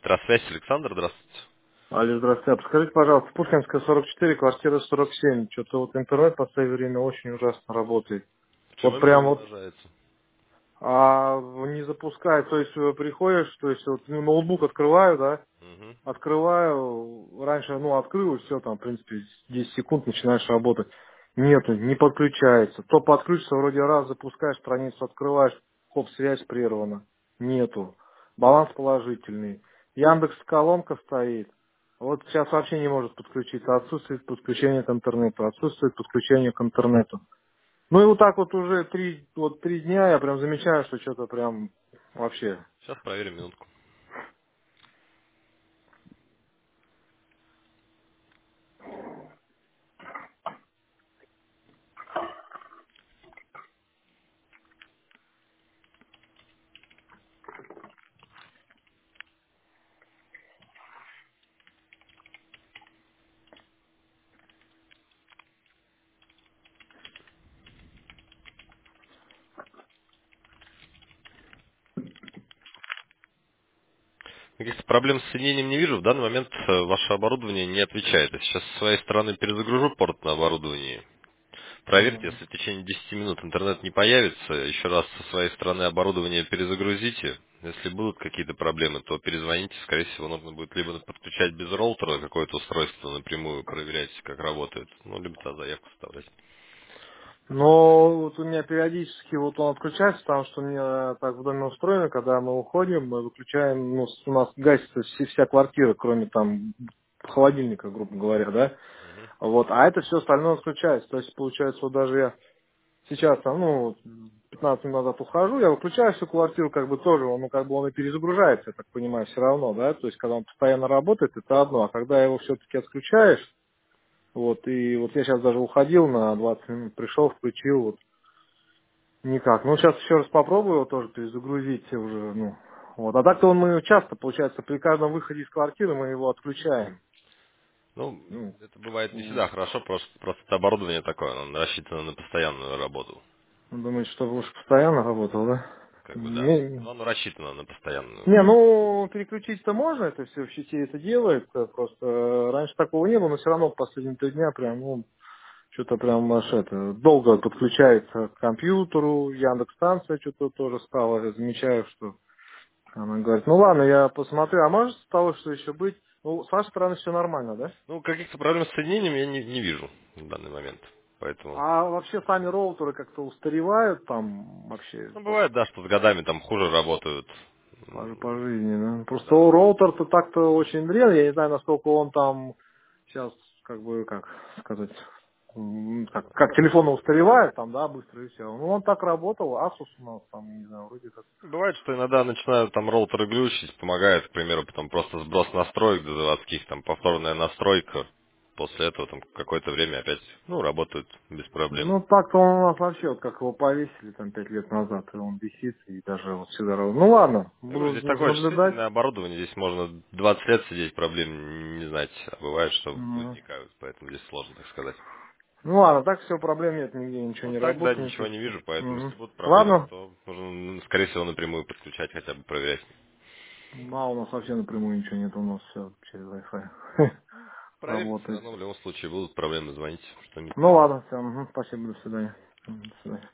Электросвязь, Александр, здравствуйте. Алло, здравствуйте. А подскажите, пожалуйста, Пушкинская, 44, квартира 47. Что-то вот интернет в последнее время очень ужасно работает. Почему Вот именно прям не вот отображается? не запускает. То есть приходишь, то есть вот ноутбук открываю, да, Мгм. открываю, раньше, открыл, и все, там, в принципе, 10 секунд начинаешь работать. Нету, не подключается. То подключится, вроде раз запускаешь, страницу открываешь, хоп, связь прервана. Нету. Баланс положительный. Яндекс колонка стоит. Вот сейчас вообще не может подключиться. Отсутствует подключение к интернету. Отсутствует подключение к интернету. Ну и вот так вот уже три дня я прям замечаю, что что-то прям вообще. Сейчас проверим минутку. Каких-то проблем с соединением не вижу. В данный момент ваше оборудование не отвечает. Я сейчас с своей стороны перезагружу порт на оборудовании. Проверьте, Мгм. если в течение 10 минут интернет не появится, еще раз со своей стороны оборудование перезагрузите. Если будут какие-то проблемы, то перезвоните. Скорее всего, нужно будет либо подключать без роутера какое-то устройство напрямую, проверять, как работает, либо туда заявку вставлять. Но вот у меня периодически вот он отключается, потому что у меня так в доме устроено, когда мы уходим, мы выключаем, у нас гасится вся квартира, кроме там холодильника, грубо говоря, да. Мгм. Вот, а это все остальное отключается. То есть, получается, вот даже я сейчас там, 15 минут назад ухожу, я выключаю всю квартиру, как бы тоже, он и перезагружается, я так понимаю, все равно, да. То есть, когда он постоянно работает, это одно, а когда его все-таки отключаешь, вот, и вот я сейчас даже уходил на 20 минут, пришел, включил, вот, никак. Ну, сейчас еще раз попробую его тоже перезагрузить уже, Вот. А так-то мы часто, получается, при каждом выходе из квартиры мы его отключаем. Ну, Ну, это бывает не м, всегда хорошо, просто это оборудование такое, оно рассчитано на постоянную работу. думаете, чтобы уж постоянно работал, да? Как бы, да. Не, Но оно рассчитано на постоянную. переключить-то можно, это все в сети это делает, просто раньше такого не было, но все равно в последние 3 дня прям, что-то прям аж это, долго подключается к компьютеру, Яндекс-станция что-то тоже стало, я замечаю, что она говорит, ну ладно, я посмотрю, а может с того, что еще быть? Ну, с вашей стороны все нормально, да? Ну, каких-то проблем с соединением я не вижу в данный момент. Поэтому, А вообще сами роутеры как-то устаревают там вообще бывает, да, что с годами там хуже работают. по жизни, да? Просто Да. роутер-то так-то очень древний, я не знаю, насколько он там сейчас, как сказать, как телефоны устаревают там, да, быстро и все. Ну, он так работал, Asus у нас там, не знаю, вроде как. Бывает, что иногда начинают там роутеры глючить, помогает, к примеру, потом просто сброс настроек до заводских, там повторная настройка. После этого там какое-то время опять, работают без проблем. Ну, так-то он у нас вообще, вот как его повесили там 5 лет назад, и он висит, и даже вот всегда... Ну, ладно, Я говорю, буду здесь такое наблюдать. чувствительное оборудование, здесь можно 20 лет сидеть, проблем не знать, а бывает, что Мгм. возникают, поэтому здесь сложно, так сказать. Ну, ладно, так все, проблем нет, нигде ничего Вот не так, да, работает, ничего ничего. не вижу, поэтому Мгм. если будут проблемы, Ладно, то нужно, скорее всего, напрямую подключать, хотя бы проверять. у нас вообще напрямую ничего нет, у нас все через Wi-Fi Проверьте, все работает. равно в любом случае будут проблемы, звоните, что-нибудь Ну, поможем. ладно, все, спасибо, до свидания. До свидания.